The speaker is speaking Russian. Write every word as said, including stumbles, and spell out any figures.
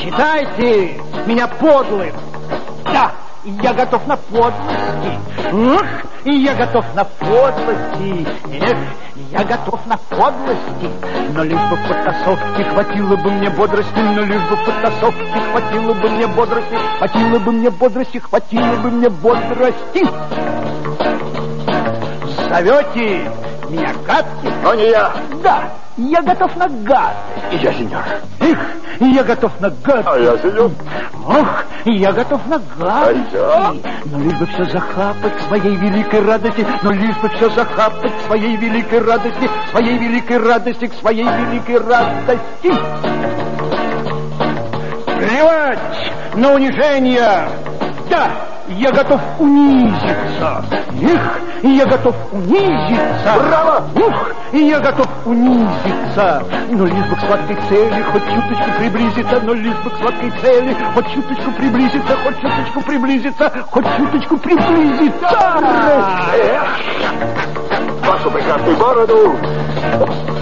Считайте меня подлым. Да, я готов на подлости. Эх, я готов на подлости. Эх, я готов на подлости. Но лишь бы в потасовке хватило бы мне бодрости. Но лишь бы в потасовке хватило бы мне бодрости. Хватило бы мне бодрости, хватило бы мне бодрости. Зовете меня гадким? Но не я. Да, я готов на гадость. И я, сеньор. Эх, я готов на гадость. А я, сеньор. Ох, я готов на гадость. А я? Но лишь бы все захапать своей великой радости. Но лишь бы все захапать своей великой радости. Своей великой радости, к своей великой радости. Плевать на унижение. Да, я готов унизиться. Эх, я готов унизиться. Браво! Ух, я готов унизиться. Но лишь бы к сладкой цели хоть чуточку приблизиться. Но лишь бы к сладкой цели хоть чуточку приблизиться. Хоть чуточку приблизиться. Хоть чуточку приблизиться. Эх, вашу прекрасную бороду.